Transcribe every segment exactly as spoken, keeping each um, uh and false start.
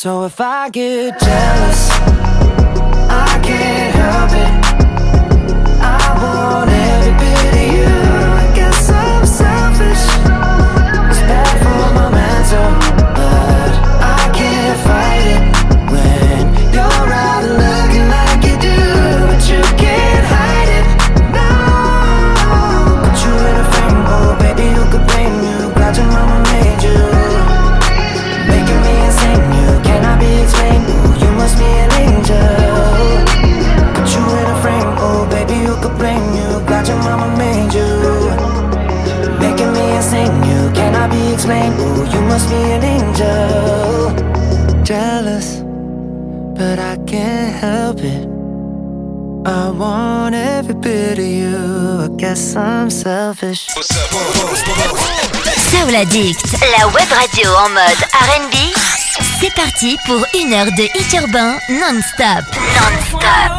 So if I get jealous, I can't help it. I want every bit of you. I guess I'm selfish. It's bad for my mental, but I can't fight it. When you're out looking like you do, but you can't hide it. No, put you in a frame, oh baby, who could blame you? Glad your mama made you, making me insane. You cannot be explained. Ooh, you must be an angel. Put you in a frame, oh baby, who could blame you? Glad your mama made you, making me insane. You cannot be explained. Ooh, you must be an angel. Jealous, but I can't help it. I want every bit of you. I guess I'm selfish. Soul Addict, la web radio en mode R and B. C'est parti pour une heure de hit urbain non-stop. Non-stop.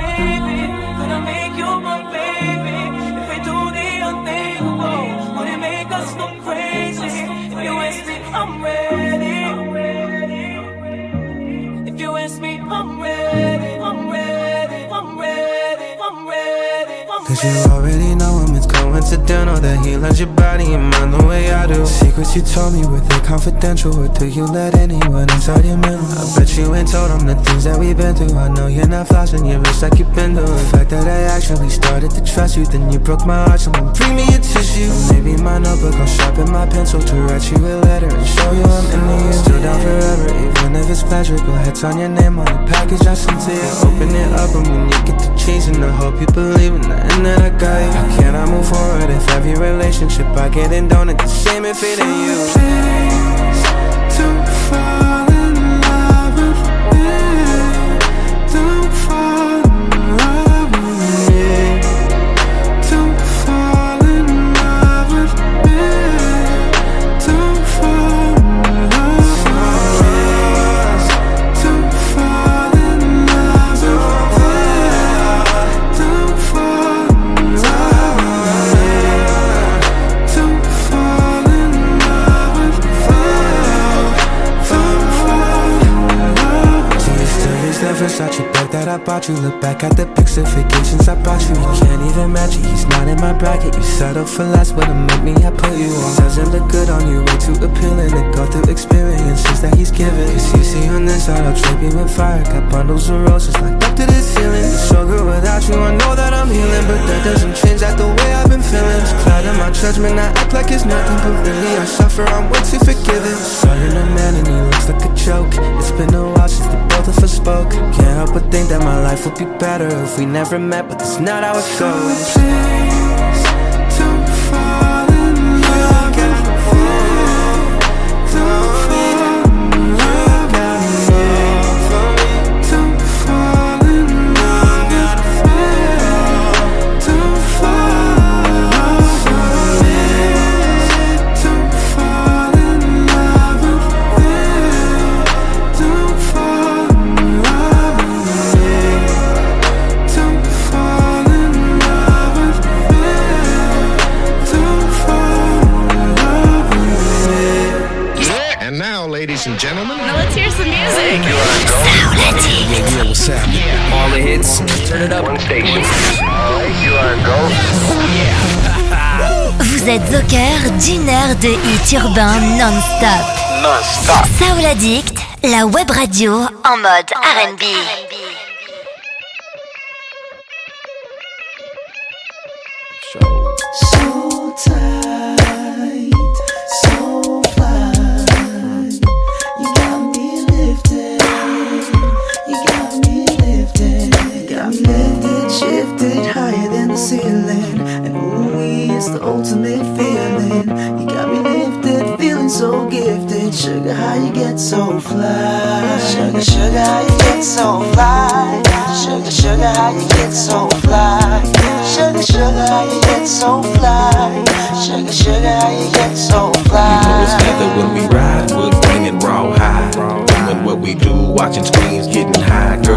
Cause you already know him, it's coincidental that he loves your body and mind the way I do. Secrets you told me, were they confidential? Or do you let anyone inside your mental? I bet you ain't told him the things that we've been through. I know you're not flossing your wrist like you've been doing. The fact that I actually started to trust you, then you broke my heart, someone bring me a tissue. Or maybe my notebook, I'll sharpen my pencil to write you a letter and show you I'm into you. Still down forever, even if it's pleasure. Go ahead, sign your name on the package I sent to you. Open it up and when you get to chasing, I hope you believe in that and that I got you. How can I move forward if every relationship I get in don't end the same if it ain't you? Please, don't fall in love with me. Don't fall in love with me. Don't fall in love with me. Don't fall in love with me. Don't fall in love with me. Don't fall in love with me. Don't fall in love with me. Don't fall in love. Do you still use that Versace bag that I bought you? Look back at the pics of vacations I brought you. You can't even match it, he's not in my bracket. You settle for less, but to make me, I put you on. Doesn't look good on you, way too appealing to go through experiences that he's given. Cause you see on this side, I'll trip you with fire. Got bundles of roses like up to the ceiling. It's so good without you, I know that I'm healing, but that doesn't change that the way I've been feeling. It's clouding my judgment, I act like it's nothing, but really I suffer, I'm way too forgiving. Saw you in a man and he looks like a joke. It's been a while since the both of us spoke. Can't help but think that my life would be better if we never met, but that's not how it goes. Please, don't fall in love with me. Don't fall in love with me. Don't fall in love with me. Don't fall in love with me. Don't fall in love with me. Don't fall in love with me. Don't fall in love with me. Don't fall in love with me. And now, ladies and gentlemen, Now let's hear some music. Soul Addict. yeah, what's happening? All the hits, turn it up. One station. Alright, you are go. Vous êtes au cœur d'une heure de hit urbain non-stop. Non-stop. Soul Addict, la web radio en mode R and B. So tight, so fly. You got me lifted, you got me lifted, you got me lifted, shifted higher than the ceiling. And ooh, it's the ultimate feeling. You got me lifted, feeling so gifted. Sugar, how you get so fly? Sugar, sugar, how you get so fly? Sugar, sugar, how you get so fly? Sugar, sugar, how you get so fly? Sugar, sugar, how you get so fly? You know it's together when we ride, we're bringing raw high. Doing what we do, watching screens, getting high. Girl, you keep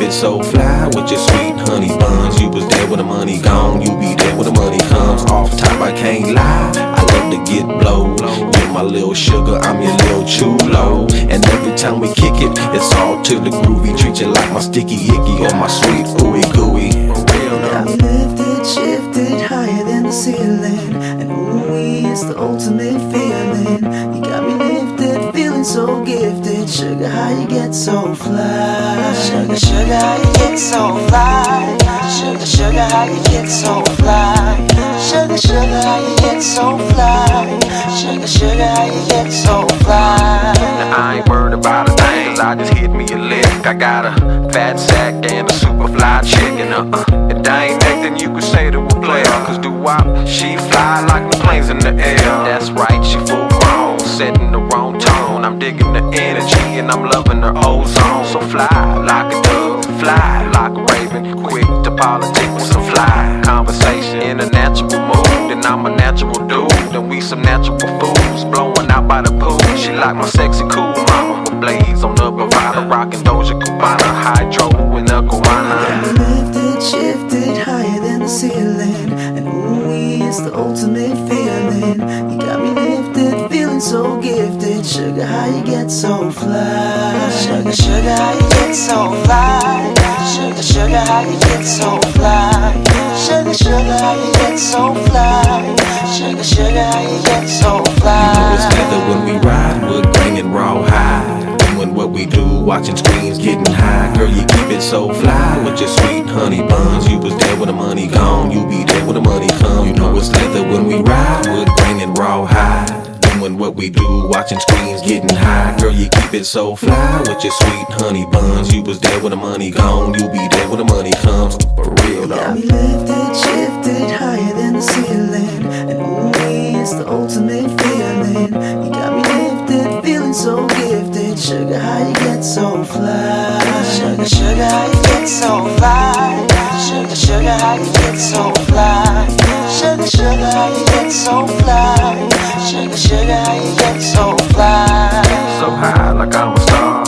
keep it so fly with your sweet honey buns. You was there when the money gone, you be there when the money comes. Off top, I can't lie, I love to get blow. You're my little sugar, I'm your little chulo. And every time we kick it, it's all to the groovy. Treat you like my sticky icky or my sweet ooey gooey. Got me lifted, shifted higher than the ceiling. And ooh, it's the ultimate feeling. You got me lifted, feeling so gifted. Sugar, how you get so fly? Sugar, sugar, how you get so fly? Sugar, sugar, how you get so fly? Sugar, sugar, how you get so fly? Sugar, sugar, how you get so fly? Now I ain't worried about a thing, cause I just hit me a lick. I got a fat sack and a super fly chicken. Uh-uh. If that ain't acting, you could say to a player. Cause doo-wop, she fly like the planes in the air. That's right, she full grown, setting the wrong tone. I'm digging the energy and I'm loving her ozone. So fly like a dove, fly like a raven. Quick to politic with some fly conversation. In a natural mood, and I'm a natural dude. And we some natural fools, blowing out by the pool. She like my sexy cool mama with blades on the Bravada. Rockin' Doja Cubana, Hydro and the Guana. Lifted, shifted higher than the ceiling. And ooh, it's the ultimate feeling. You got me lifted, feeling so gifted. Sugar, how you get so fly? Sugar, sugar, how you get so fly? Sugar, sugar, how you get so fly? Sugar, sugar, how you get so fly? Sugar, sugar, how you get so fly? You know it's leather when we ride, wood grain and raw hide. Doing what we do, watching screens, getting high. Girl, you keep it so fly with your sweet honey buns. You was there when the money gone, you be there when the money come. You know it's leather when we ride, wood grain and raw hide. Doing what we do, watching screens, getting high. Girl, you keep it so fly with your sweet honey buns. You was there when the money gone, you be there when the money comes. For real though. Got me lifted, shifted higher than the ceiling. And ooh, it's the ultimate feeling. You got me lifted, feeling so gifted. Sugar, how you get so fly? Sugar, sugar, how you get so fly? Sugar, sugar, how you get so fly? Sugar, sugar, how you get so fly? Sugar, sugar, how you get so fly? So high like I'm a star.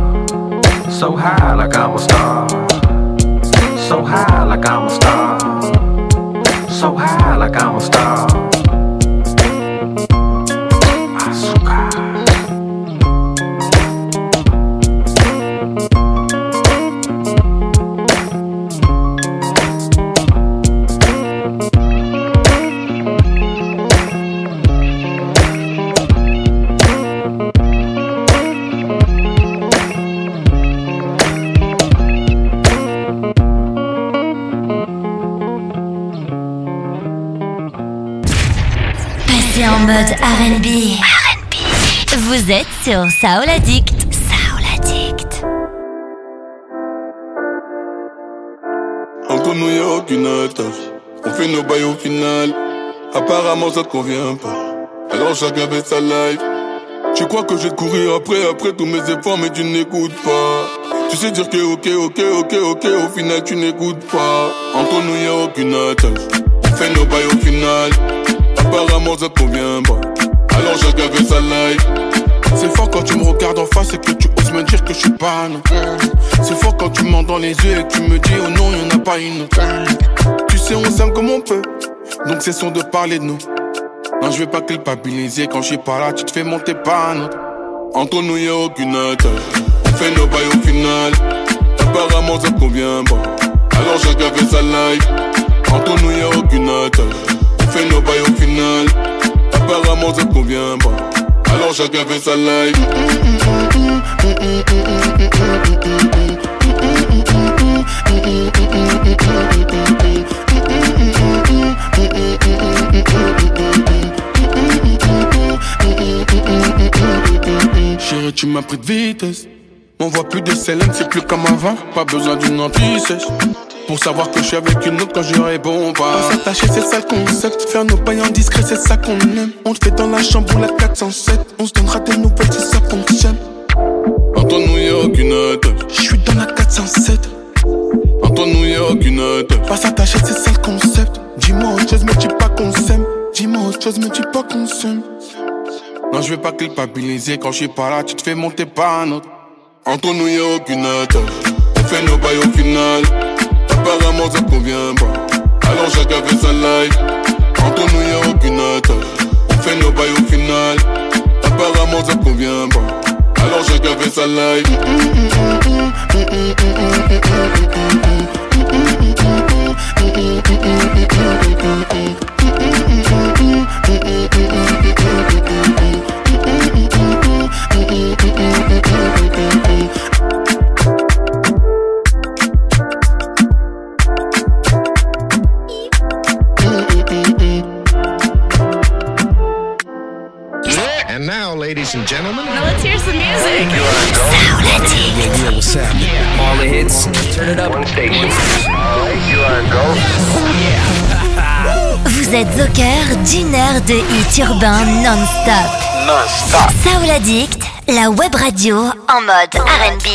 So high like I'm a star. So high like I'm a star. So high like I'm a star. Azúcar. En mode R and B. R and B. Vous êtes sur Soul Addict. Soul Addict. Entre nous y'a aucune attache. On fait nos bails au final. Apparemment ça te convient pas. Alors chacun fait sa life. Tu crois que je vais courir après, après tous mes efforts, mais tu n'écoutes pas. Tu sais dire que ok, ok, ok, ok, au final tu n'écoutes pas. Entre nous y'a aucune attache. On fait nos bails au final. Apparemment ça te convient pas. Alors chacun fait sa life. C'est fort quand tu me regardes en face et que tu oses me dire que je suis pas non. C'est fort quand tu mens dans les yeux et que tu me dis oh non y'en a pas une autre. Tu sais on s'aime comme on peut. Donc cessons de parler de nous. Non je vais pas culpabiliser. Quand je suis pas là tu te fais monter pas notre. Entre nous y'a aucune attache. On fait nos bails au final. Apparemment ça te convient pas. Alors chacun fait sa life. Entre nous y'a aucune attache. On fait nos bails au final. Apparemment ça te convient pas. Alors chacun fait sa life. Chérie tu m'as pris de vitesse. On voit plus de Célène, c'est plus comme avant. Pas besoin d'une anti-sèche pour savoir que je suis avec une autre quand je réponds pas. On s'attacher c'est ça le concept. Faire nos bails en discret c'est ça qu'on aime. On te fait dans la chambre ou la quatre cent sept. On se donnera des nouvelles si ça fonctionne. Entre nous y'a aucune attache. Je suis dans la quatre cent sept. Entre nous y'a aucune attache. Pas s'attacher c'est ça le concept. Dis-moi autre chose mais dis pas qu'on s'aime. Dis-moi autre chose mais dis pas qu'on s'aime. Non je vais pas culpabiliser. Quand je suis pas là tu te fais monter pas un autre. Entre nous y'a aucune attache. fait nos bails au final. Apparemment ça convient pas, alors chacun fait sa life. Entre nous y'a aucune attache, on fait nos bails au final. Apparemment ça convient pas, alors chacun fait sa life. And now, ladies and gentlemen, Now let's hear some music. Yeah, yeah, what's happening? All the hits, turn it up. one station. Alright, you are go. Vous êtes au cœur d'une heure de hits urbains non-stop. Non-stop. Soul Addict, la web radio en mode R and B.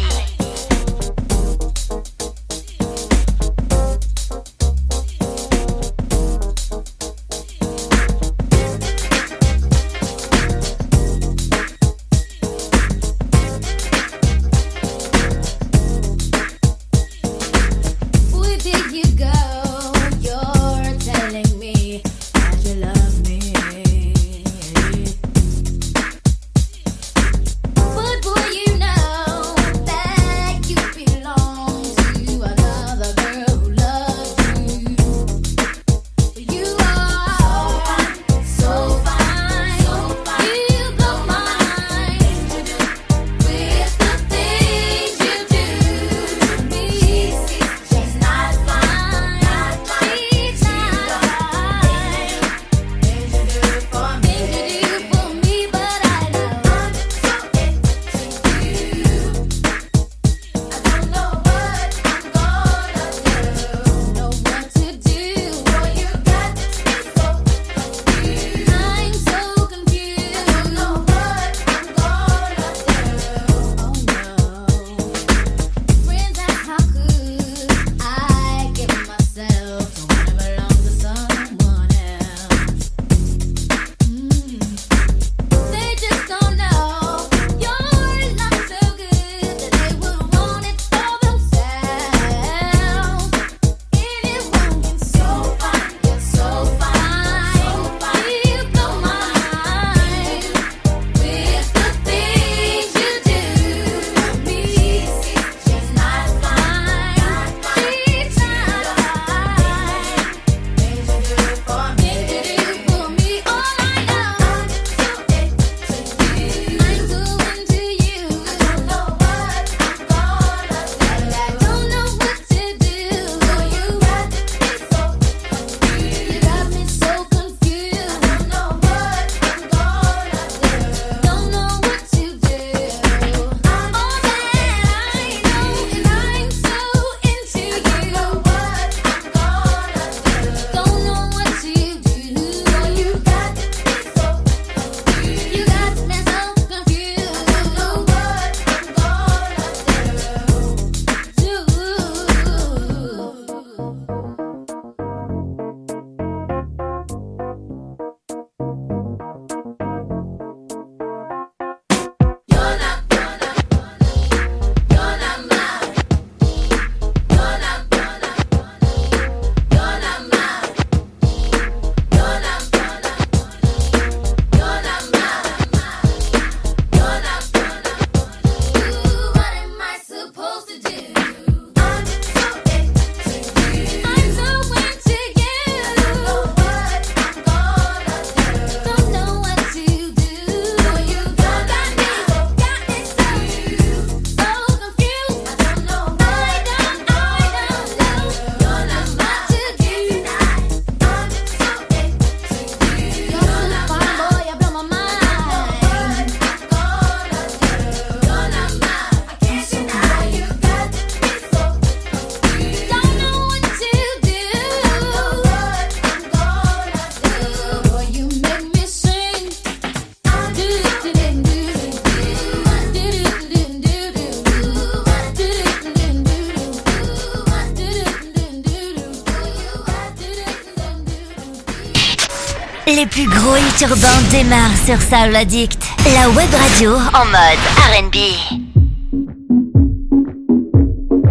Les plus gros hits urbains démarrent sur Soul Addict, la web radio en mode R and B.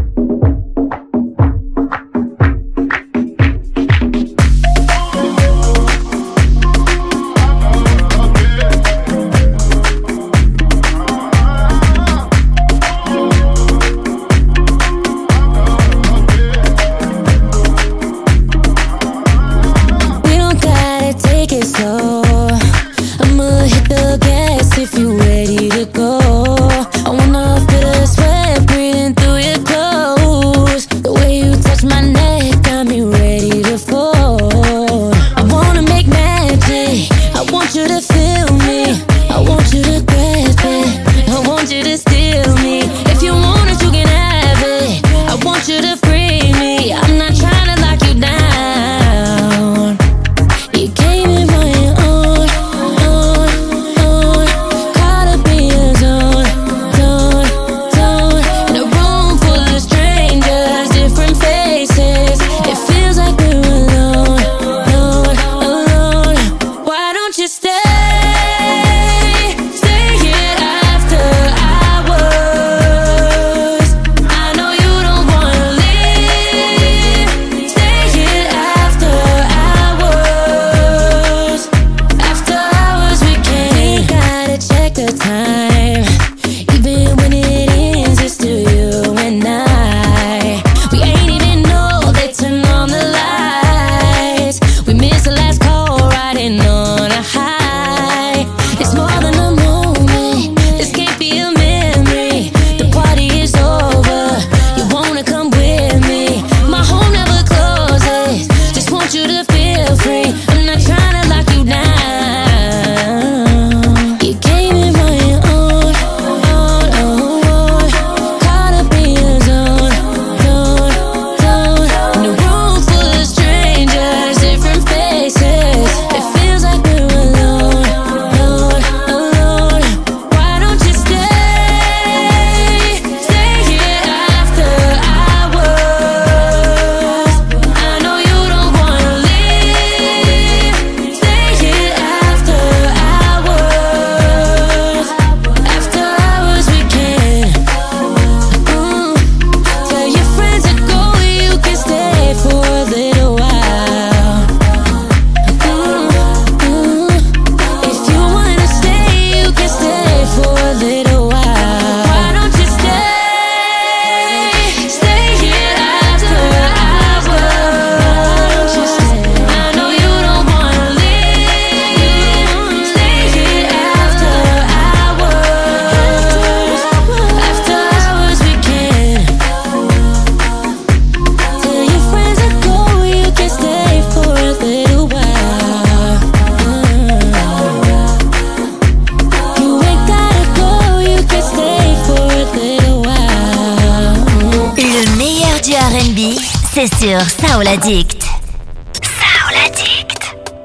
c'est sur Soul Addict. Soul Addict.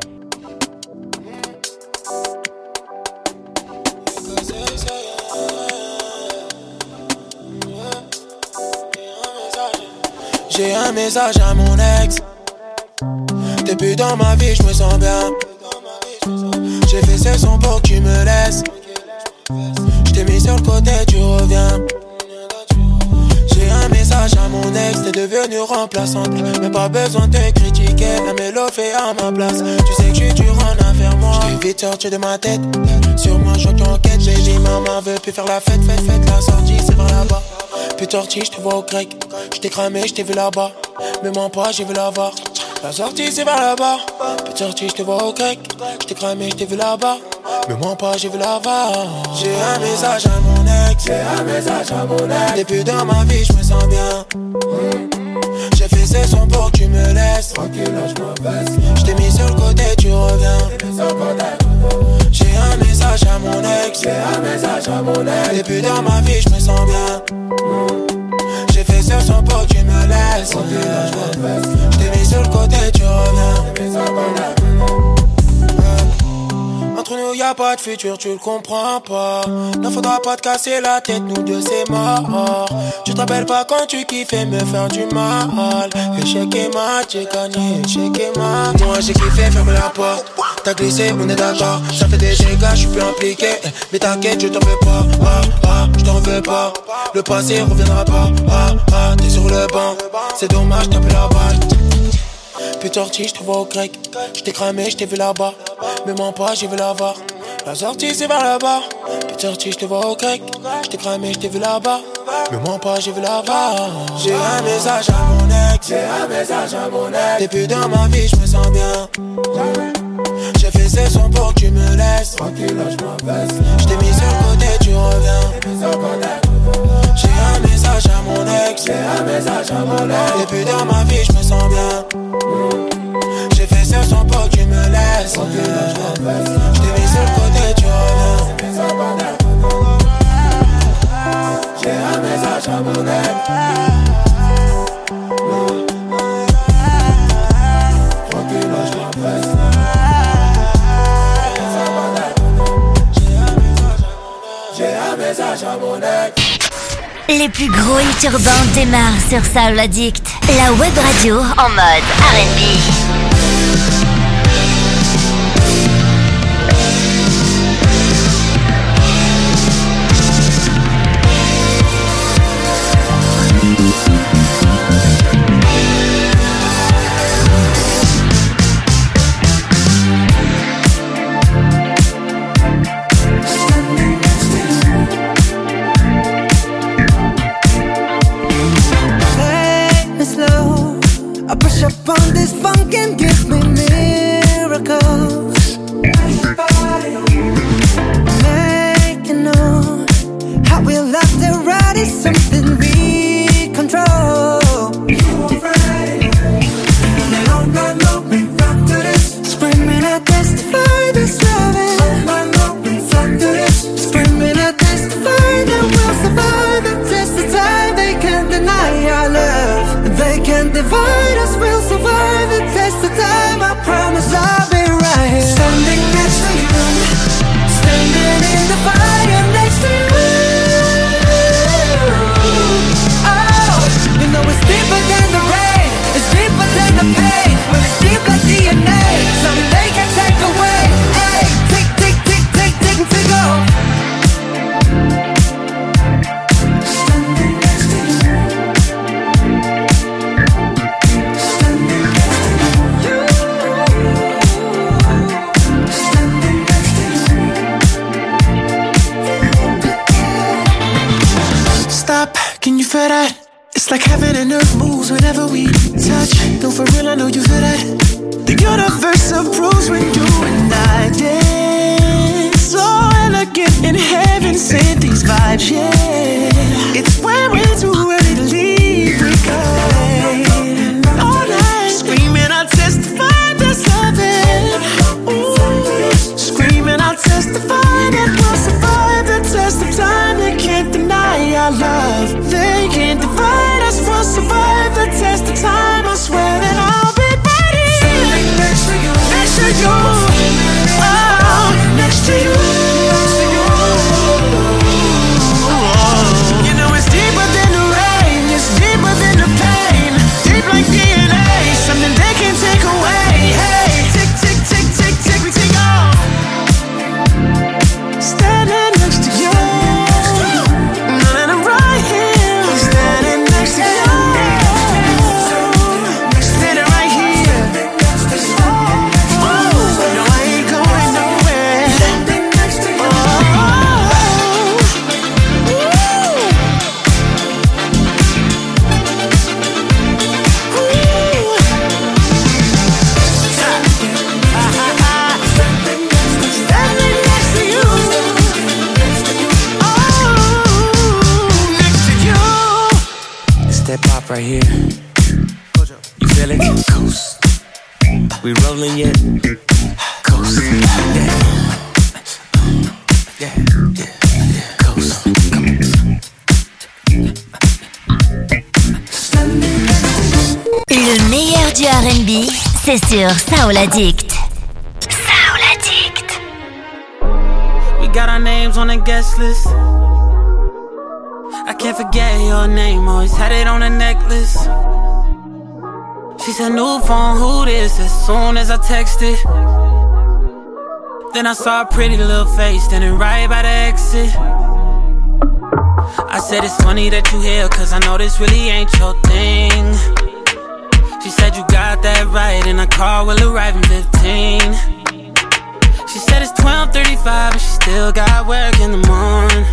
J'ai un message à mon ex. T'es plus dans ma vie, je me sens bien. J'ai fait ce son pour que tu me laisses. J't'ai mis sur le côté, tu reviens. J'ai un message à mon ex. T'es devenue remplaçante, mais pas besoin de te critiquer. La mélo fait à ma place. Tu sais que je suis dur en affaire, moi. J't'ai vite sorti de ma tête. Sur moi, je t'enquête. Baby, maman veut plus faire la fête, fête, fête. La sortie, c'est vers là-bas. Plus torti, j'te vois au grec. J't'ai cramé, j't'ai vu là-bas. Mais mens pas, j'ai vu là-bas. La sortie c'est vers là-bas. Plus sorti, j'te vois au grec. J't'ai cramé, j't'ai vu là-bas. Mais mens pas, j'ai vu là-bas. J'ai un message à mon ex. J'ai un message à mon ex. T'es plus dans ma vie, j'me sens bien. mmh. J'ai fait ces sons pour que tu me laisses. Tranquille, là j'me baisse. J't'ai mis sur le côté, tu reviens. J'ai un message à mon ex. J'ai un message à mon ex. T'es plus dans ma vie, j'me sens bien. mmh. J'ai fait ce son pour que tu me laisses. J't'ai mis sur le côté, tu reviens. Entre nous y'a pas de futur, tu le comprends pas. Ne faudra pas te casser la tête, nous deux c'est mort. Tu te rappelles pas quand tu kiffais me faire du mal. Échec et mat, j'ai gagné, échec et mat. Moi j'ai kiffé, ferme la porte. T'as glissé, on est d'accord. Ça fait des dégâts, j'suis plus impliqué. Mais t'inquiète, je t'en veux pas, ah, ah, j't'en veux pas. Le passé reviendra pas, ah, ah, t'es sur le banc. C'est dommage, t'as plus la balle. Plus torti, j'te vois au grec. J't'ai cramé, j't'ai vu là-bas. Mais mens pas, j'ai vu là-bas. La sortie c'est vers là-bas. Plus torti, j'te vois au grec. J't'ai cramé, j't'ai vu là-bas. Mais mens pas, j'ai vu là-bas. J'ai un message à mon ex. J'ai un message à mon ex. T'es plus dans ma vie, j'me sens bien. J'ai fait ces sons pour que tu me laisses. Tranquille, là j'm'en baisse. J't'ai mis sur le côté, tu reviens. J'ai un message à mon ex. J'ai un message à mon ex. T'es plus dans ma vie, j'me sens bien. J'ai fait ce son pour que tu me laisses. J't'ai mis sur le côté, tu reviens. J'ai un message à mon ex. Tranquille, là j'm'en baisse. J'ai un message à mon ex. Les plus gros hits urbains démarrent sur Soul Addict, la web radio en mode R and B. On this funk and give me miracles. Make you know how we love to ride is something we control. All night long we rock to this. Screaming I testify this loving. All night long we rock to this. Screaming I testify that we'll survive the test of time. They can't deny our love. They can't divide us. We'll survive the test of time. I promise I'll be right here. Standing next to you. Standing in the fire next to you. Oh, you know it's deeper than the rain. It's deeper than the pain. But it's deep like D N A. Something they can take away. Hey, tick, tick, tick, tick, tick, tick off. Standing next to you. Standing next to you. Standing next to you. Stop, can you feel that? It's like heaven and earth moves whenever we touch. No, for real, I know you feel that. The universe approves when you and I dance. So elegant in heaven, sent these vibes, yeah. It's when we're too early to leave, we go all night, screaming, I'll testify that's loving. Ooh. Screaming, I'll testify that we'll survive the test of time. They can't deny our love. They can't divide us. We'll survive the test of time. that pop right here. You feel it? Coast. We rolling yet? Coast. Yeah. Yeah. Yeah. Coast. Come on. Le meilleur du R and B, c'est sur Soul Addict. Soul Addict. We got our names on the guest list. I can't forget your name, always had it on a necklace. She said, new phone, who this? As soon as I texted, then I saw a pretty little face standing right by the exit. I said, it's funny that you here, cause I know this really ain't your thing. She said, you got that right, and I call will arrive in fifteen. She said, it's twelve thirty-five, and she still got work in the morning.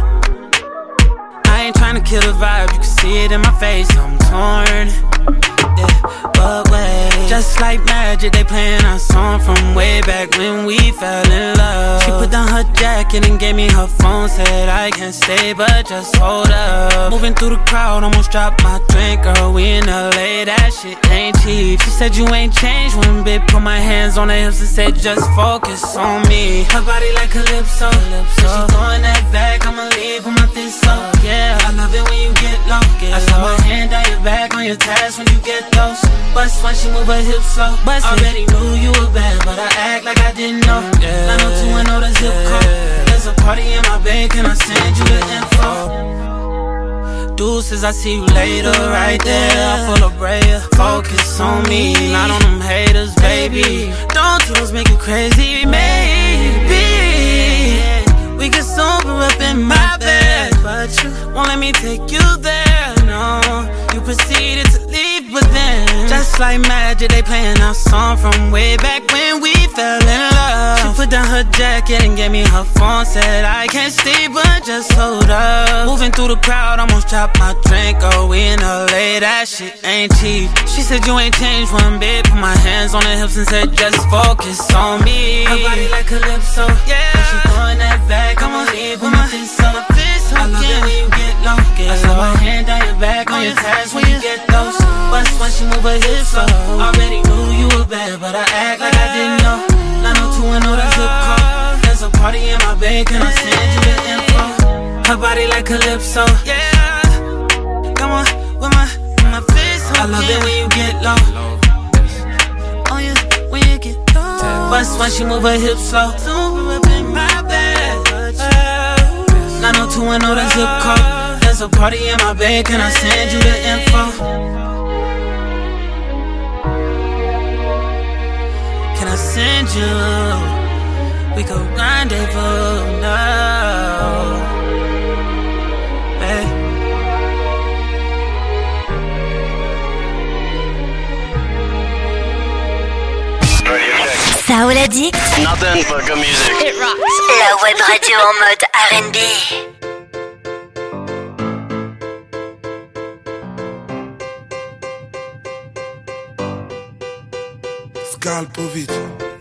I ain't tryna kill the vibe, you can see it in my face, I'm torn. Yeah, but wait, just like magic, they playing our song from way back when we fell in love. She put down her jacket and gave me her phone, said I can't stay, but just hold up. Moving through the crowd, almost dropped my drink, girl, we in L A, that shit ain't cheap. She said you ain't changed one bit, put my hands on her hips and said just focus on me. Her body like Calypso, Calypso. She throwing that back, I'ma leave with my fist up, yeah. I love it when you get low, get I saw my hand down your back on your tats when you get those. Bust when she move her hips slow. Bust already it. Knew you were bad, but I act like I didn't know. Yeah. nine oh two, I know the zip code. There's a party in my bed, can I send you the info? Deuces, I see you later, right there. Full of prayer, focus on me, not on them haters, baby. Don't do those make you crazy, maybe we can sober up in my bed, but you won't let me take you there, no. You proceeded to leave, but then just like magic, they playing our song from way back when we fell in love. She put down her jacket and gave me her phone, said I can't stay, but just hold up. Moving through the crowd, almost dropped my drink, oh, we in L A, that shit ain't cheap. She said you ain't changed one bit, put my hands on her hips and said just focus on me. Her body like Calypso, yeah. When she throwing that back, I'ma leave with my fist up. I love it when you get low, get I saw my hand down your back on your tats when you get those. Bust when she move her hips up. Already knew you were bad, but I act like I didn't know. nine oh two, I know the zip code. There's a party in my bed, can I send you the info? Her body like Calypso, yeah. Come on, with my, with my fist up. I love it when you get low. Oh yeah, when you get low. Bust when she move her hips slow. Super up in my bed. nine oh two, I know the zip code. There's a party in my bed, can I send you the info? Can I send you? We could rendezvous now, hey. Soul Addict. Nothing but good music. It rocks. La web radio en mode R and B. Skalpovic.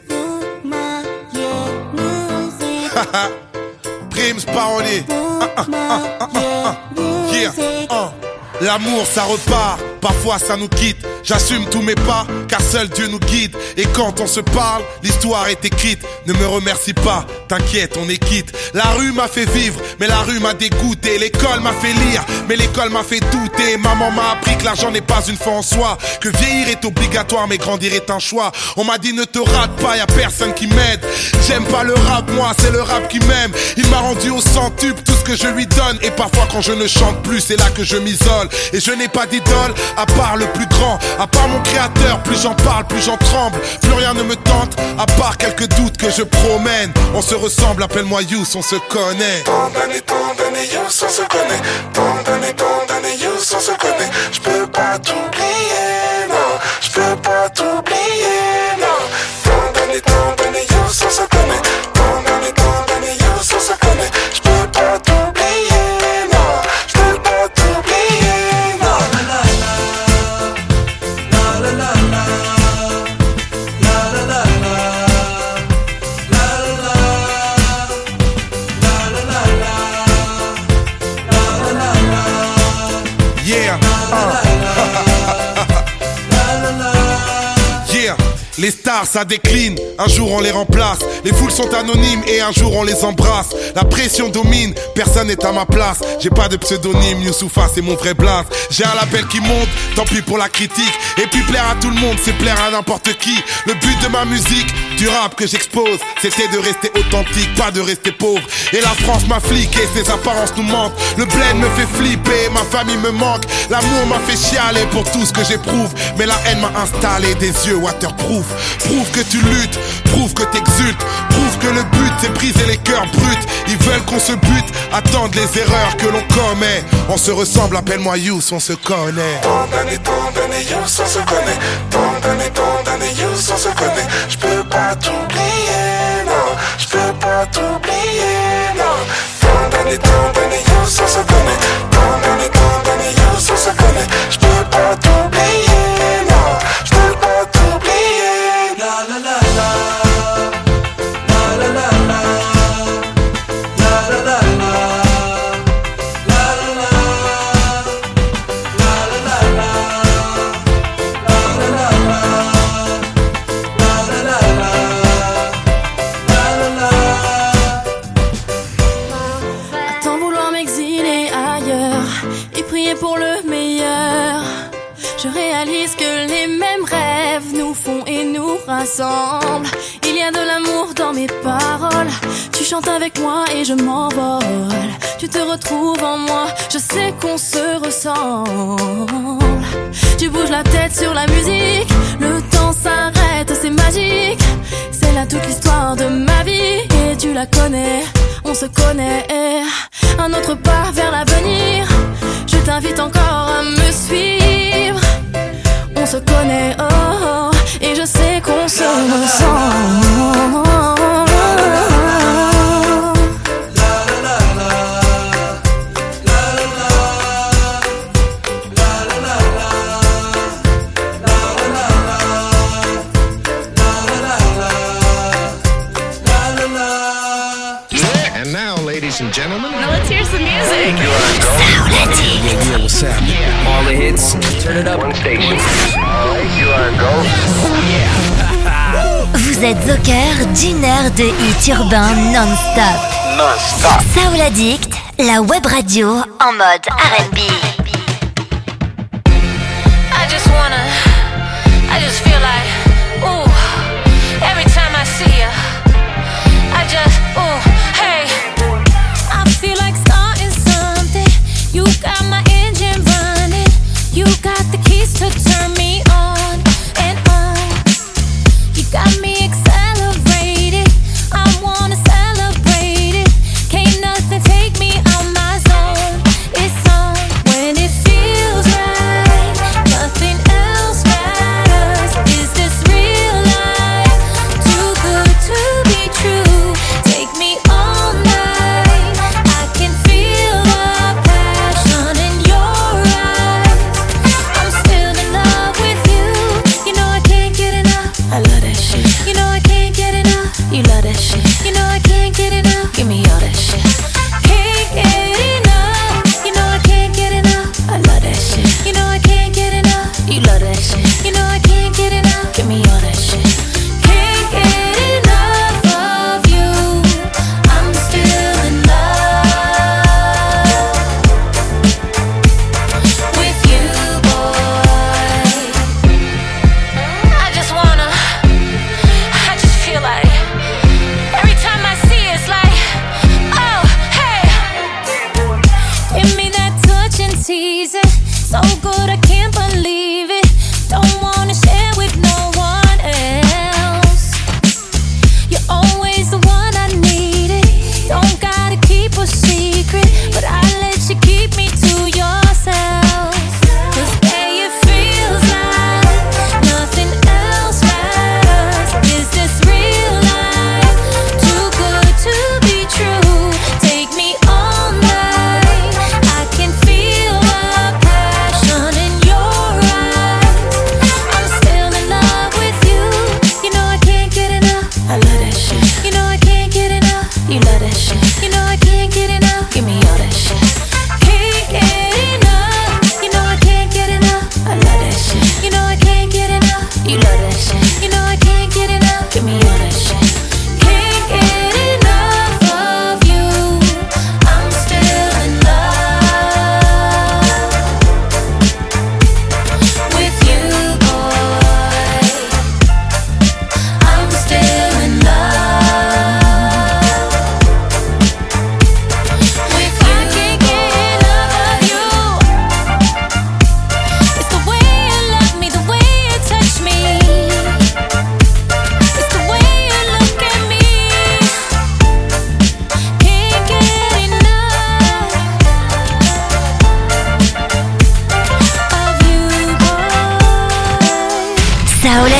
Primes parolier. Uh, uh, uh, uh, uh. Yeah. Uh. L'amour ça repart, parfois ça nous quitte. J'assume tous mes pas, car seul Dieu nous guide. Et quand on se parle, l'histoire est écrite. Ne me remercie pas, t'inquiète, on est quitte. La rue m'a fait vivre, mais la rue m'a dégoûté. L'école m'a fait lire, mais l'école m'a fait douter. Maman m'a appris que l'argent n'est pas une fin en soi, que vieillir est obligatoire, mais grandir est un choix. On m'a dit ne te rate pas, y'a personne qui m'aide. J'aime pas le rap, moi, c'est le rap qui m'aime. Il m'a rendu au centuple tout ce que je lui donne. Et parfois quand je ne chante plus, c'est là que je m'isole. Et je n'ai pas d'idole, à part le plus grand. À part mon créateur, plus j'en parle, plus j'en tremble. Plus rien ne me tente, à part quelques doutes que je promène. On se ressemble, appelle-moi Yous, on se connaît. Tant d'années, tant d'années, Yous, on se connaît. Tant d'années, tant d'années, Yous, on se connaît. J'peux pas t'oublier, non. J'peux pas t'oublier, non. Tant d'années, tant d'années, Yous, on se connaît. Tant d'années, tant d'années, Yous, on se connaît. J'peux pas t'oublier, non. J'peux pas t'oublier, non. Yeah, uh. Yeah. Les stars ça décline, un jour on les remplace. Les foules sont anonymes et un jour on les embrasse. La pression domine, personne n'est à ma place. J'ai pas de pseudonyme, Youssoupha c'est mon vrai blaze. J'ai un label qui monte, tant pis pour la critique. Et puis plaire à tout le monde, c'est plaire à n'importe qui. Le but de ma musique, du rap que j'expose, c'était de rester authentique, pas de rester pauvre. Et la France m'a fliqué, ses apparences nous mentent. Le bled me fait flipper, ma famille me manque. L'amour m'a fait chialer pour tout ce que j'éprouve. Mais la haine m'a installé des yeux waterproof. Prouve que tu luttes, prouve que t'exultes. Prouve que le but c'est briser les cœurs bruts. Ils veulent qu'on se bute, attendent les erreurs que l'on commet. On se ressemble, appelle-moi Youss, on se connaît. Tant d'années, tant d'années, Youss, on se connaît. Tant d'années, tant d'années, Youss, on se connaît. J'peux pas t'oublier, non. J'peux pas t'oublier, non. Tant d'années, tant d'années, Youss, on se connaît. Tant d'années, tant d'années, Youss, on se connaît. J'peux pas t'oublier, non. J'peux pas t'oublier. La la la la. La la la la. La la la la. La la la. La la la la. La la la la. La la la la. La la la. À tant vouloir m'exiler ailleurs et prier pour le meilleur, je réalise que les mêmes rêves nous font et nous rassemblent. Il y a de l'amour dans mes paroles. Tu chantes avec moi et je m'envole. Tu te retrouves en moi, je sais qu'on se ressemble. Tu bouges la tête sur la musique, le temps s'arrête, c'est magique. C'est là toute l'histoire de ma vie et tu la connais, on se connaît. Un autre pas vers l'avenir, je t'invite encore à me suivre. On se connaît, oh, oh, et je sais qu'on se ressemble. And now, ladies and gentlemen, Now let's hear some music. Yeah, what's happening? All the hits, turn it up. One station. you are go. Vous êtes au cœur d'une heure de hits urbains non-stop. Non-stop. Soul Addict, la web radio en mode R and B. I just wanna, I just feel like, ooh, every time I see ya, I just, ooh, hey, I feel like starting something. You got my engine running, you got the keys to turn me on and on. You got me accelerated, I wanna celebrate it. Can't nothing take me out my zone. It's on when it feels right. Nothing else matters. Is this real life? Too good to be true. Take me all night. I can feel the passion in your eyes. I'm still in love with you. You know I can't get enough. I love that shit. You know I can't get enough. You love that shit. You know I can't get enough. Give me all that shit. Can't get enough. You know I can't get enough. I love that shit. You know I can't get enough. You love that shit. You know I can't get enough. Give me all that shit. Can't get enough of you. I'm still in love with you, boy. I just wanna, I just feel like every time I see it, it's like, oh, hey, give me that touch and tease it. So good, I can't believe it. Don't wanna share with no one else. You're always the one I needed. Don't gotta keep a secret, but I let you keep me to yourself. 'Cause babe, it feels like nothing else matters. Is this real life? Too good to be true. Take me all night. I can feel the passion in your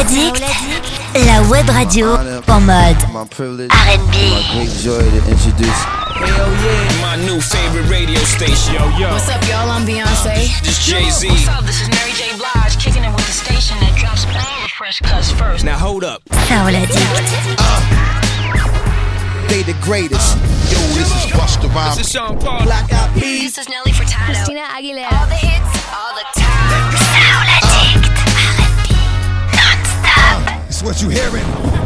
Addict, la web radio en mode R and B. My great joy to introduce. Hell yeah, my new favorite radio station. Yo, yo. What's up, y'all? I'm Beyonce. This Jay-Z. What's up? This is Mary J. Blige, kicking it with the station that drops all the fresh cuts first. Now hold up. Soul Addict. Uh, they the greatest. Yo, this is Busta Rhymes. This is Sean Paul. Black Eyed Peas. This is Nelly Furtado. Christina Aguilera. All the hits, all the time. Soul Addict. R and B. Non-stop. It's what you hearing.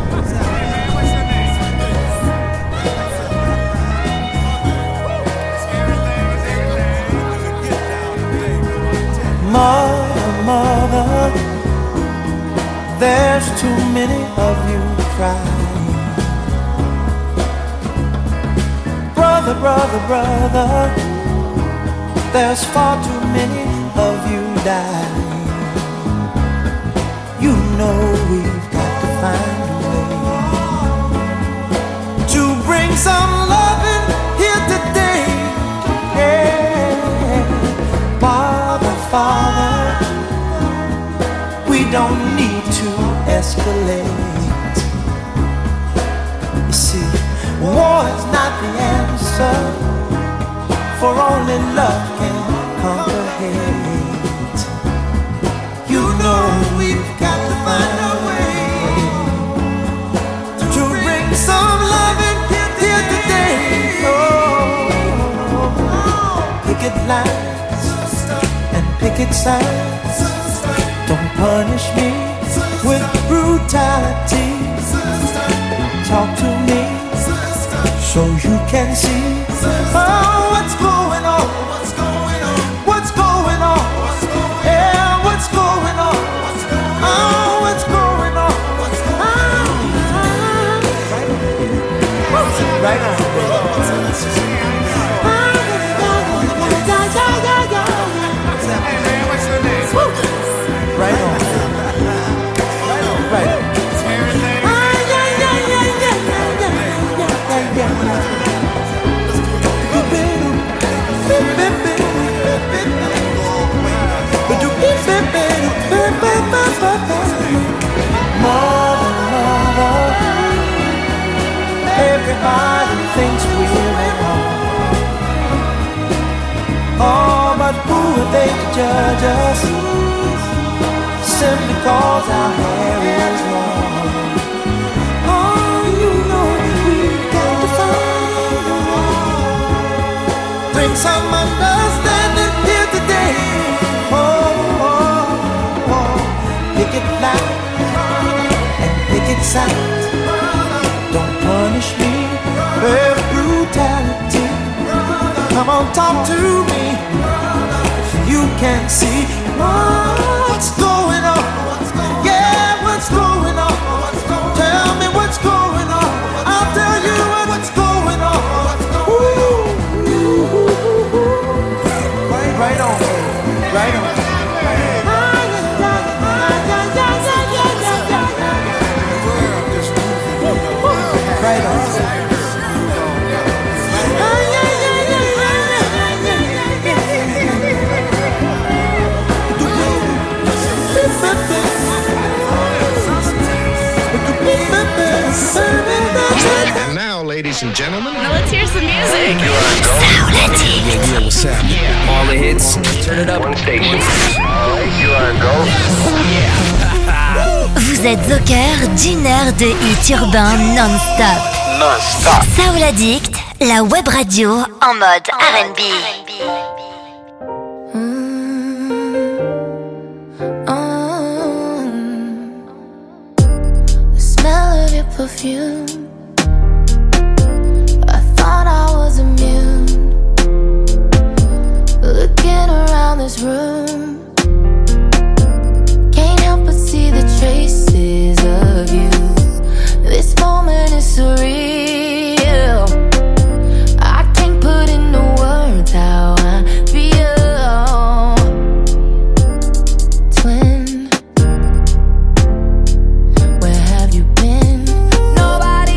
Mother, mother, there's too many of you crying. Brother, brother, brother, there's far too many of you dying. You know we've got to find a way to bring some loving here today. Yeah. Father, Father, we don't need to escalate. You see, war is not the answer, for only love can conquer hate. You know we've got to find a way to bring some loving here today. Oh, picket lines and picket signs, don't punish me with brutality. Talk to me so you can see oh, what's going on, what's going on, what's going on, yeah, what's going on, oh, what's going on, what's going on, right now. Right on. Right on. Right on. Mother, mother, everybody thinks we're at home. Oh, but who are they to judge us? Simply cause our hair is long. Oh, you know we've got to find a way. Bring some understanding here today. Oh, oh, oh. Picket line and picket signs, don't punish me with brutality. Come on, talk to me so you can see what's going on. Yeah, what's going on? Tell me what's going on. I'll tell you what's going on. Ooh, right on, right on. Right on. And now, ladies and gentlemen, Now let's hear some music. Soul Addict. Yeah, yeah, what's happening? All the hits, turn it up. One station. You are go. Vous êtes au cœur d'une heure de hits urbains non-stop. Non-stop. Soul Addict, la web radio en mode R and B. Perfume. I thought I was immune. Looking around this room, can't help but see the traces of you. This moment is surreal. I can't put into words how I feel. Twin, where have you been? Nobody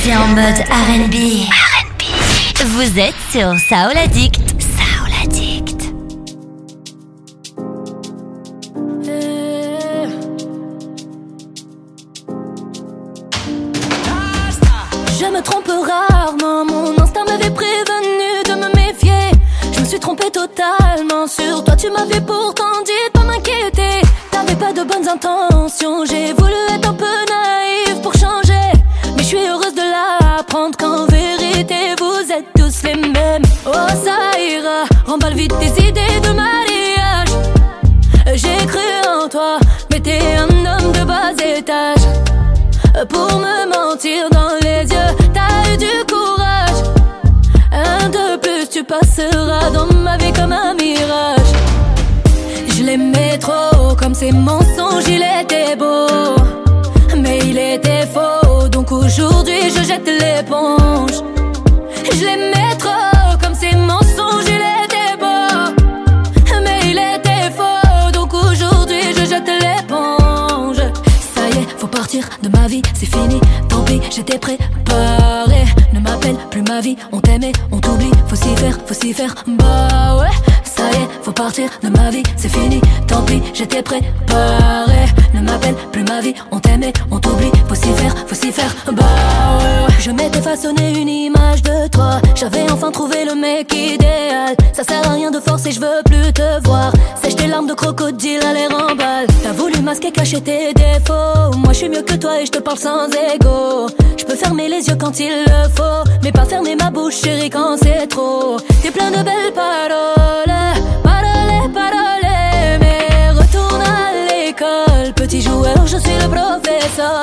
C'est en mode R and B. R and B. Vous êtes sur Soul Addict. Soul Addict. Je me trompe rarement, mon instinct m'avait prévenu de me méfier. Je me suis trompée totalement sur toi, tu m'avais pourtant dit de pas m'inquiéter. T'avais pas de bonnes intentions, j'ai voulu être un peu naïf pour changer. Mais je suis heureuse de l'apprendre qu'en vérité vous êtes tous les mêmes. Oh ça ira, remballe vite tes idées de mariage. J'ai cru en toi, mais t'es un homme de bas étage. Pour me mentir dans les yeux, t'as eu du courage. Un de plus, tu passeras dans ma vie comme un mirage. Je l'aimais trop, comme ces mensonges, il était beau. Mais il était faux, donc aujourd'hui je jette l'éponge. Je l'aimais trop, comme ces mensonges, il était beau. Mais il était faux, donc aujourd'hui je jette l'éponge. Ça y est, faut partir de ma vie, c'est fini, tant pis, j'étais préparé. Ne m'appelle plus ma vie, on t'aimait, on t'oublie, faut s'y faire, faut s'y faire, bah ouais. Ça y est, faut partir de ma vie, c'est fini, tant pis, j'étais préparé. Ne m'appelle plus ma vie, on t'aimait, on t'oublie, faut s'y faire, faut s'y faire, bah ouais. Je m'étais façonné une image de toi, j'avais enfin trouvé le mec idéal. Ça sert à rien de forcer, je veux plus te voir. Sèche tes larmes de crocodile à l'air en balle. T'as voulu masquer, cacher tes défauts. Moi je suis mieux que toi et je te parle sans ego. Je peux fermer les yeux quand il le faut, mais pas fermer ma bouche chérie quand c'est trop. T'es plein de belles paroles, paroles, paroles, mais retourne à l'école. Petit joueur, je suis le professeur.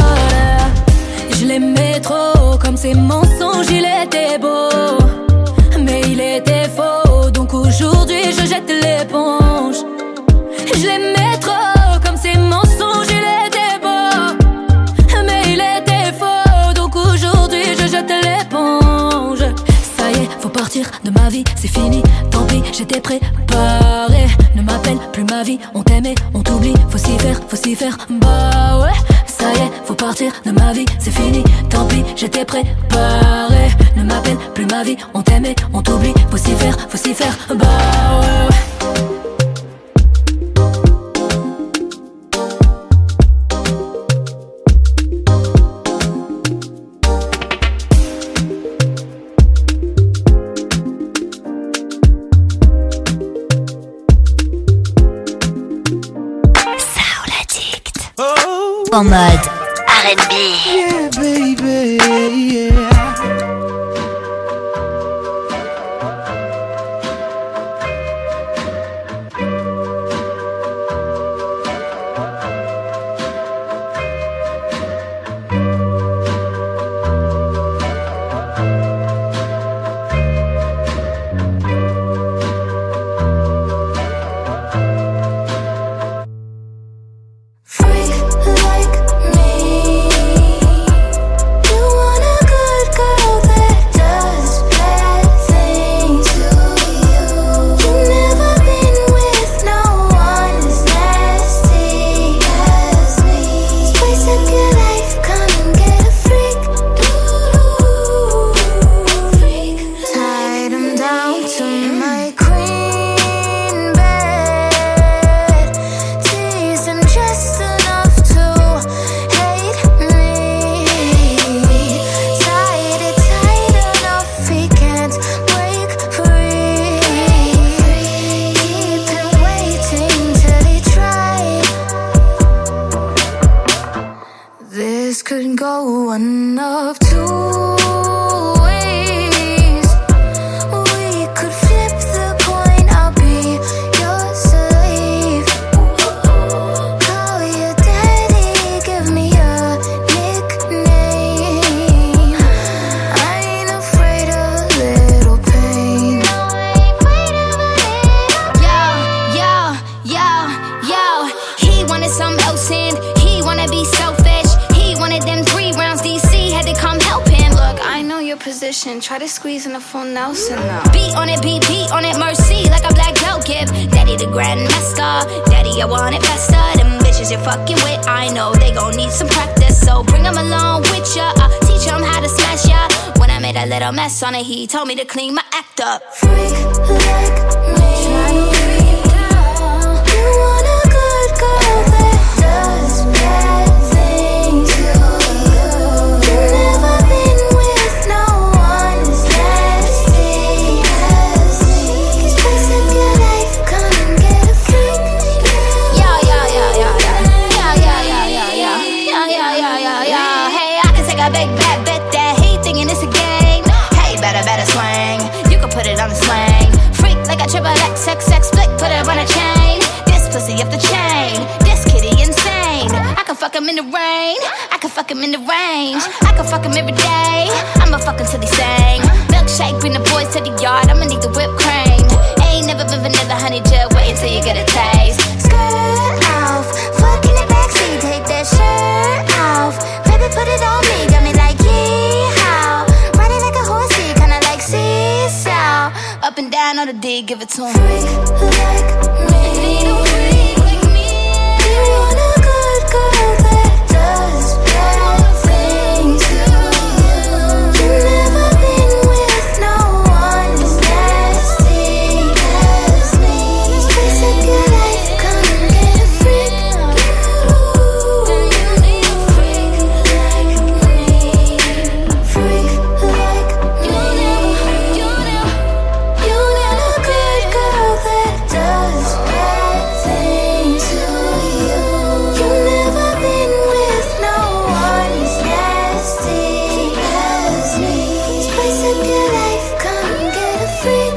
Je l'aimais trop, comme ces mensonges, il était beau. Mais il était faux, donc aujourd'hui je jette l'éponge. Je l'aimais trop, comme ces mensonges, il était beau. Mais il était faux, donc aujourd'hui je jette l'éponge. Ça y est, faut partir de ma vie, c'est fini, tant pis, j'étais préparé. Ne m'appelle plus ma vie, on t'aimait, on t'oublie, faut s'y faire, faut s'y faire, bah ouais. Ça y est, faut partir de ma vie, c'est fini, tant pis, j'étais préparé. Ne m'appelle plus ma vie, on t'aimait, on t'oublie, faut s'y faire, faut s'y faire, bah ouais. En mode R and B. Yeah, baby, yeah. Try to squeeze in a full Nelson now. Beat on it, beat, beat on it, mercy, like a black belt give. Daddy the grandmaster, daddy I want it faster. Them bitches you're fucking with, I know they gon' need some practice. So bring them along with ya, uh, teach them how to smash ya. little mess on it. He told me to clean my act up. Freak like me, try to freak down. You want a good girl that does bad things to you. You've never been with no one as nasty as me. Just spice up your life, come and get a freak. Yeah, yeah, yeah, yeah, yeah, yeah, yeah, yeah, yeah, yeah, yeah, yeah, yeah, yeah, yeah. Hey, I can take a big bad bet that he thinking it's a game. Hey, better, better swing. You can put it on the swing. Freak like a triple X, X, X, flick, put it on a chain. This pussy up the chain. This kitty insane. I can fuck him in the rain. I can fuck him in the range. I can fuck him every day. I'ma fuck him till he sing. Milkshake, bring the boys to the yard. I'ma need the whipped cream. Ain't never been vanilla, honey, just wait until you get a taste. Skirt off, fuck in the backseat, take that shirt off. Baby, put it on me, got me like yeehaw. Riding like a horsey, kinda like seesaw. Up and down on the D, give it to him. Freak like me, freak like me. You want a good girl that does bad things to you. You've never been with no one as nasty as me. Spice up your life, come and get a freak. Freak like me, freak like me. You need a good girl that does bad things to you. You've never been with no one as nasty as me. Spice up your life, come and get a freak.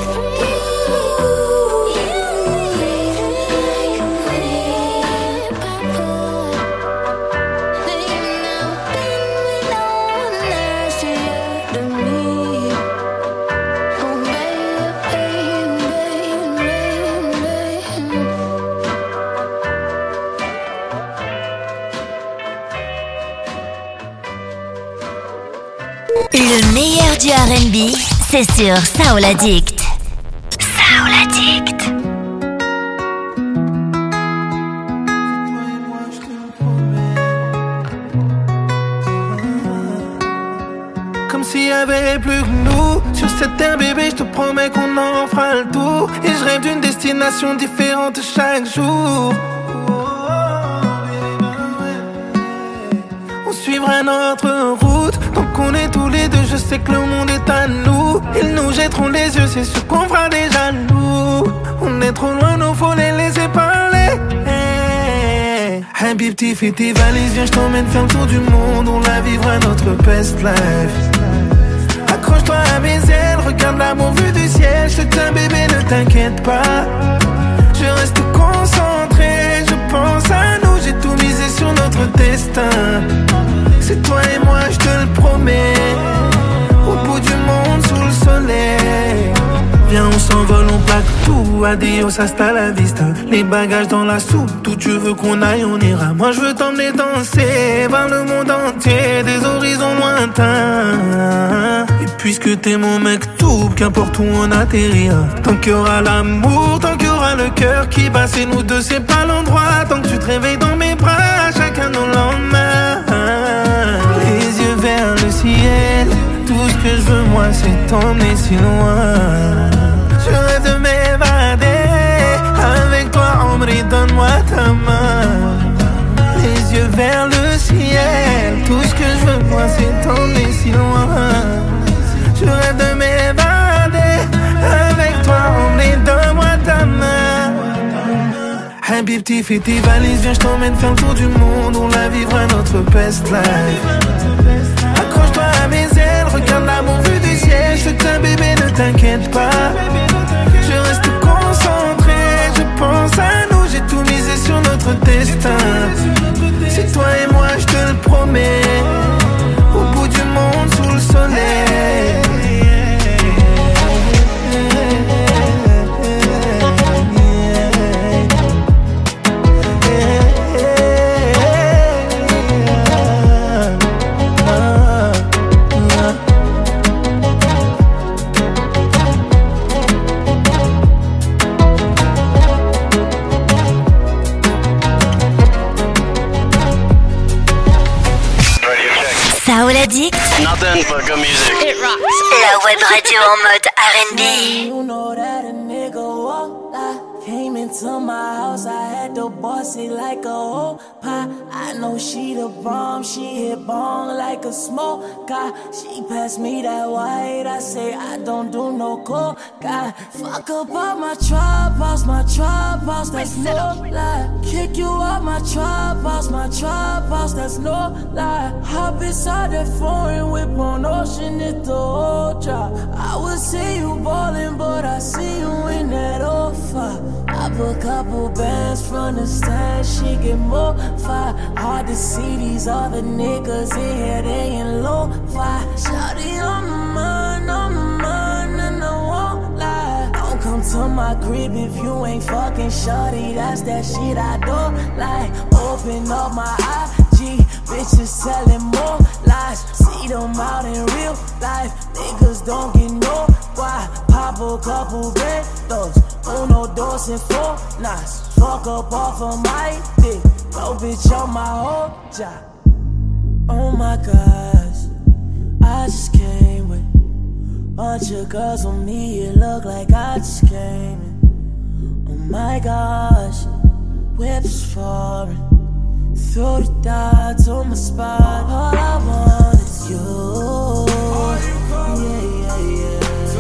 Le meilleur du R and B, c'est sur Soul Addict. Soul Addict. Comme s'il y avait plus que nous sur cette terre, bébé, je te promets qu'on en fera le tour. Et je rêve d'une destination différente chaque jour. On suivra notre route, tant qu'on est tous les deux, je sais que le monde est à nous. Ils nous jetteront les yeux, c'est sûr qu'on fera des jaloux. On est trop loin, nous faut les laisser parler. Hey, Habibti, fais tes valises, viens, je t'emmène faire le tour du monde. On la vivra notre best life. Accroche-toi à mes ailes, regarde l'amour vu du ciel. Je te tiens, bébé, ne t'inquiète pas. Je reste concentré, je pense à nous. J'ai tout misé sur notre destin. C'est toi et moi, je te le promets. Au bout du monde, sous le soleil. Viens, on s'envole, on plaque tout. Adios, hasta la vista. Les bagages dans la soupe. D'où tu veux qu'on aille, on ira. Moi, je veux t'emmener danser vers le monde entier, des horizons lointains. Et puisque t'es mon mec tout, qu'importe où on atterrira. Tant qu'il y aura l'amour, tant qu'il y aura le cœur qui bat, c'est nous deux, c'est pas l'endroit. Tant que tu te réveilles dans mes bras, chacun nos lendemains. Les yeux vers le ciel. Tout ce que je veux, moi, c'est t'emmener si loin. Je rêve de m'évader. Avec toi, Omri, donne-moi ta main. Les yeux vers le ciel. Tout ce que je veux, moi, c'est t'emmener si loin. Je rêve de m'évader. Avec toi, Omri, donne-moi ta main. Habibti, fais tes valises, viens, je t'emmène faire le tour du monde. On la vivra notre best life. Accroche-toi à mes ailes, regarde l'amour vu du ciel. Je te tiens, bébé, ne t'inquiète pas. Je reste concentré, je pense à nous. J'ai tout misé sur notre destin. C'est toi et moi, je te le promets. Au bout du monde, sous le soleil. Addict. Nothing but good music. It rocks. La web radio en mode R and B. You know that a nigga walk like came into my house, I had to boss it like a whole pie. I know she the bomb, she hit bong like a smoke guy. She passed me that white, I say I don't do no coke guy. Fuck up all my trap house, my trap house, that's no lie. Kick you out my trap house, my trap house, that's no lie. Hop inside that foreign whip on ocean, it's the whole drop. I would say you ballin', but I see you in that old fight. I put a couple bands from the stand, she get more fire. Hard to see these other niggas in here, they in low fire. Shawty on my mind, on my mind, and I won't lie. Don't come to my crib if you ain't fucking shawty, that's that shit I don't like. Open up my I G, bitches telling more lies. See them out in real life, niggas don't get no why. Pop a couple bentos, uno, dos, and four nights. Fuck up off of my dick, no bitch on my whole job. Oh my gosh, I just came with bunch of girls on me, it look like I just came in. Oh my gosh, whips foreign, throw the dots on my spot. All I want is you. Yeah, yeah, yeah.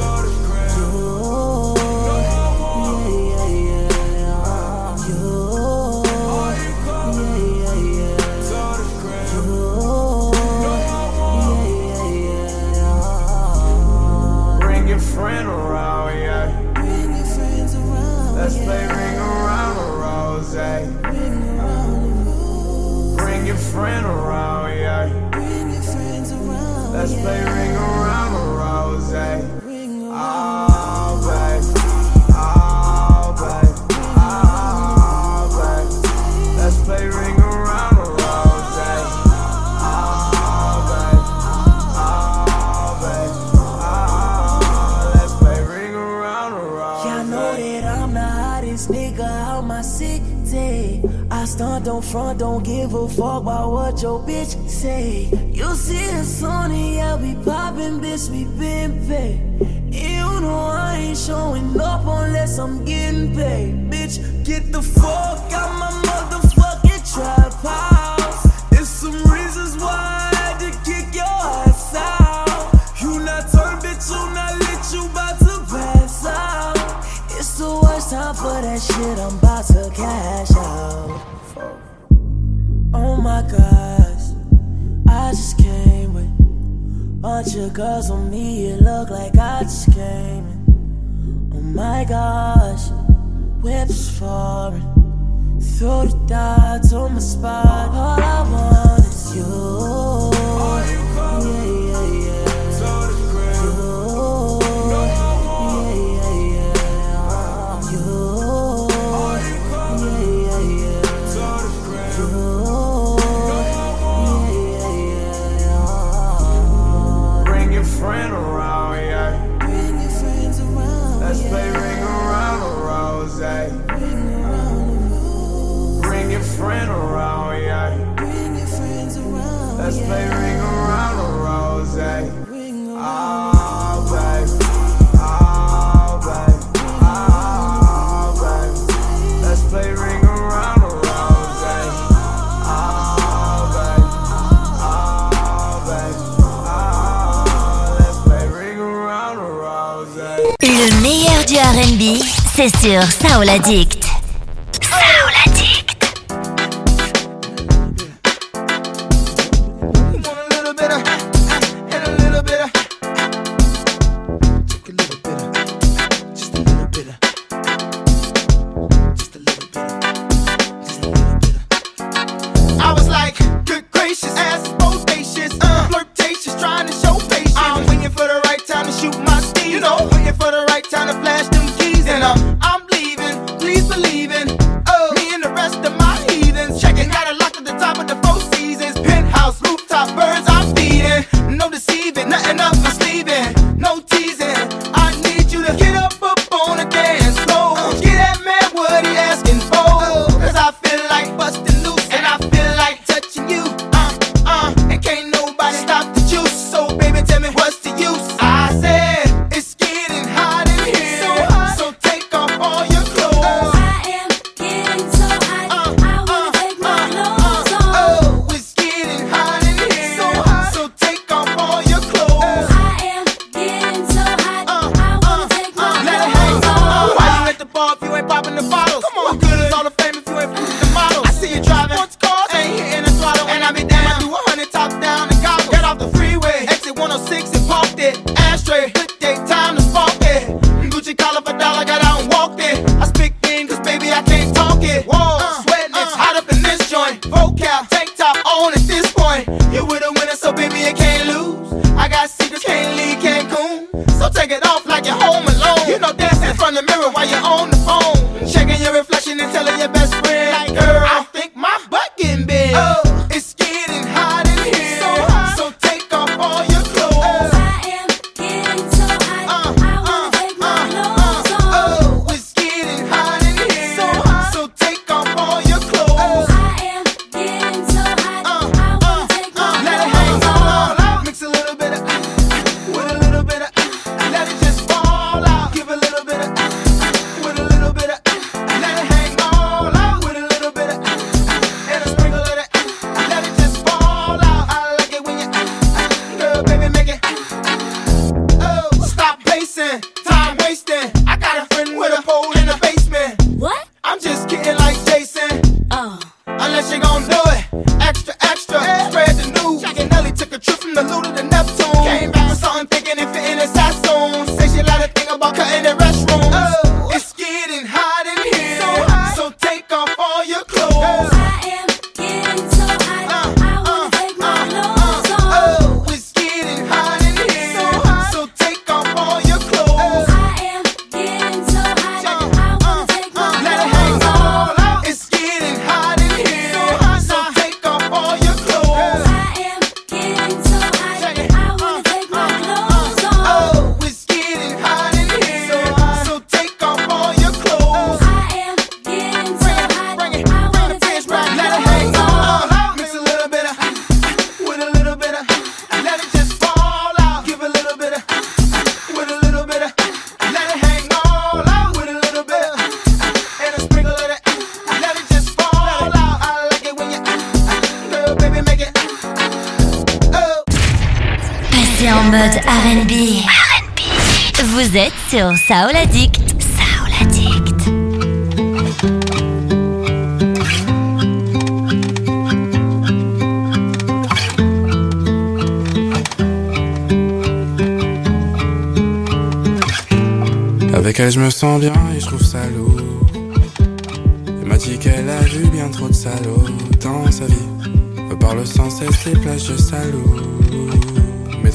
Friend around, yeah. Bring your friends around. Let's yeah. play ring around the rose. Ring around the rose. Bring your friend around, yeah. Bring your friends around. Let's yeah. play ring around the rose. Ring around. Oh, baby. Oh, baby. Oh, baby. Let's play ring around the rose. I stunt, don't front, don't give a fuck about what your bitch say. You see us on it, yeah, we poppin', bitch, we been paid. And you know I ain't showing up unless I'm getting paid. Bitch, get the fuck out my motherfucking trap house. There's some reasons why I had to kick your ass out. You not turn, bitch, you not lit, you bout to pass out. It's the worst time for that shit, I'm about to cash out. Oh my gosh, I just came with bunch of girls on me, it look like I just came in. Oh my gosh, whips foreign, throw the dots on my spot. All I want is you. Yeah, yeah, yeah. Friend around, yeah. Bring your friends around. Let's yeah. play ring around the rose. Ring around the rose. Bring your friend around, yeah. Bring your friends around. Let's yeah. play ring around the rose. Ring around. Oh, baby. Oh, baby. Oh, baby. Let's play ring around the rose. Oh, baby. Oh, baby. Le meilleur du R and B, c'est sur Soul Addict. Soul Addict. Shoot my steed, you know, waiting for the right time to flash them keys, and I'm, I'm leaving. Please believe. Pluto to Neptune. Came back with something thinking it fit in a Sassoon. Say she let her think about cutting in restrooms. Oh, it's getting hot in here, so, hot. So take off all your clothes. I am getting so hot, uh, I wanna uh, take my uh, clothes uh, off. Oh, it's getting hot in here, so, hot. So take off all your clothes. I am getting so hot, uh, I wanna uh, take my uh, clothes let it hang all out. It's getting hot in here, so, hot. So take off all your clothes. I am getting so hot, I wanna take my clothes off. Oh, it's getting hot in here, so, hot. So take off all your clothes. I am getting so hot, bring it, I wanna take my clothes. Let it hang all out. Mix a little bit of with a little bit of, let it just fall out. Give a little bit of with a little bit of, let it hang all out. With a little bit of and a sprinkle of that, let it just fall out. I like it when you, girl, baby, make it. Oh. Passez en mode R and B. R and B. Vous êtes sur Soul Addict. Soul Addict. Avec elle je me sens bien et je trouve ça lourd. Elle m'a dit qu'elle a vu bien trop de salauds dans sa vie, me parle sans cesse des plages de salauds.